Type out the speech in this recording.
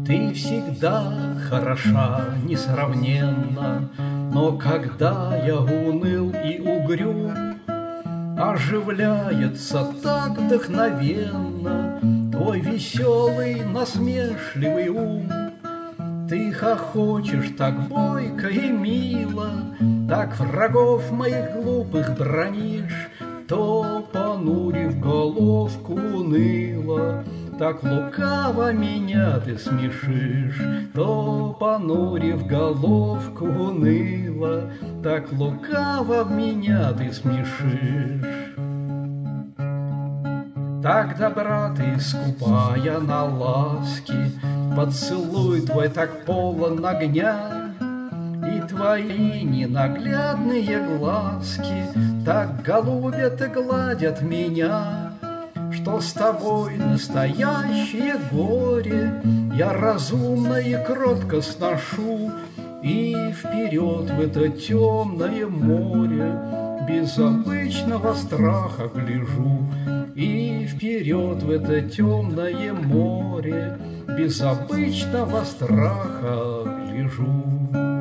Ты всегда хороша несравненно, но когда я уныл и угрюм, оживляется так вдохновенно твой веселый, насмешливый ум. Ты хохочешь так бойко и мило, так врагов моих глупых бранишь, то, понурив головку уныло, так лукаво меня ты смешишь, то, понурив головку уныло, так лукаво в меня ты смешишь. Так добра ты, скупая на ласки, поцелуй твой так полон огня, и твои ненаглядные глазки так голубят и гладят меня, что с тобой настоящее горе я разумно и кротко сношу, и вперед в это темное море без обычного страха гляжу, и вперед в это темное море без обычного страха гляжу.